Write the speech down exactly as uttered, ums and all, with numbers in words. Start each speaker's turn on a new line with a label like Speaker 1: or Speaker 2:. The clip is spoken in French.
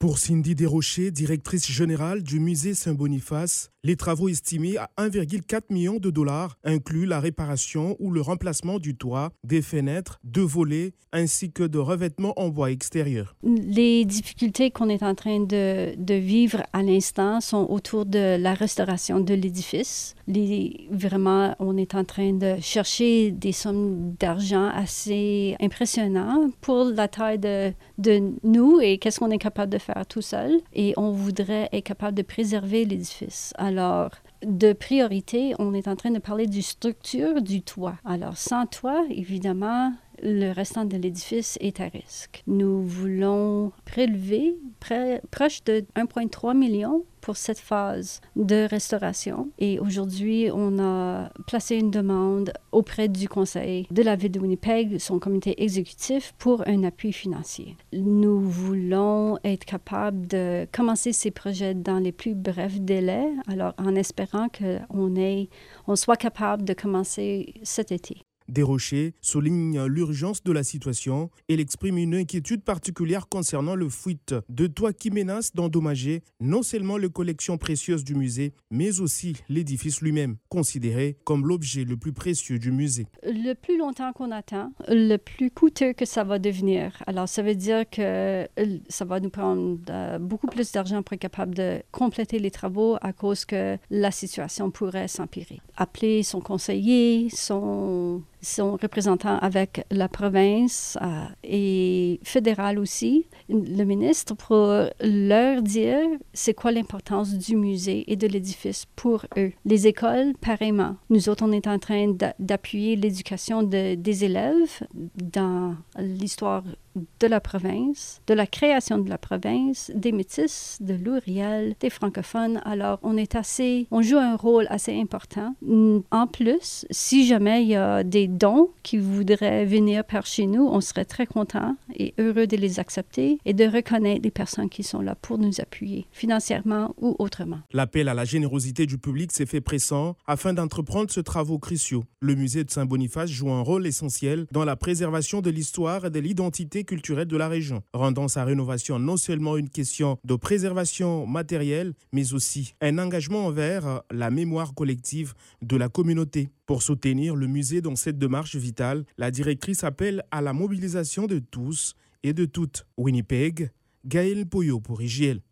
Speaker 1: Pour Cindy Desrochers, directrice générale du musée Saint-Boniface, les travaux estimés à un virgule quatre million de dollars incluent la réparation ou le remplacement du toit, des fenêtres, de volets ainsi que de revêtements en bois extérieur.
Speaker 2: Les difficultés qu'on est en train de, de vivre à l'instant sont autour de la restauration de l'édifice. Les, vraiment, on est en train de chercher des sommes d'argent assez impressionnantes pour la taille de, de nous et qu'est-ce qu'on est capable de faire tout seul. Et on voudrait être capable de préserver l'édifice. Alors, de priorité, on est en train de parler du structure du toit. Alors, sans toit, évidemment, le restant de l'édifice est à risque. Nous voulons prélever près, proche de un virgule trois million pour cette phase de restauration. Et aujourd'hui, on a placé une demande auprès du conseil de la ville de Winnipeg, son comité exécutif, pour un appui financier. Nous voulons être capables de commencer ces projets dans les plus brefs délais, alors en espérant qu'on ait, on soit capable de commencer cet été.
Speaker 1: Desrochers souligne l'urgence de la situation. Elle exprime une inquiétude particulière concernant le fuite de toit qui menace d'endommager non seulement les collections précieuses du musée, mais aussi l'édifice lui-même, considéré comme l'objet le plus précieux du musée.
Speaker 2: Le plus longtemps qu'on attend, le plus coûteux que ça va devenir. Alors, ça veut dire que ça va nous prendre euh, beaucoup plus d'argent pour être capable de compléter les travaux à cause que la situation pourrait s'empirer. Appeler son conseiller, son... son représentant avec la province euh, et fédéral aussi, le ministre, pour leur dire c'est quoi l'importance du musée et de l'édifice pour eux. Les écoles, pareillement. Nous autres, on est en train d'appuyer l'éducation de, des élèves dans l'histoire de la province, de la création de la province, des métis, de l'ouriel, des francophones. Alors, on est assez, on joue un rôle assez important. En plus, si jamais il y a des dons qui voudraient venir par chez nous, on serait très contents et heureux de les accepter et de reconnaître les personnes qui sont là pour nous appuyer, financièrement ou autrement.
Speaker 1: L'appel à la générosité du public s'est fait pressant afin d'entreprendre ce travaux cruciaux. Le musée de Saint-Boniface joue un rôle essentiel dans la préservation de l'histoire et de l'identité culturelle de la région, rendant sa rénovation non seulement une question de préservation matérielle, mais aussi un engagement envers la mémoire collective de la communauté. Pour soutenir le musée dans cette démarche vitale, la directrice appelle à la mobilisation de tous et de toutes. Winnipeg, Gaël Poyo pour I J L.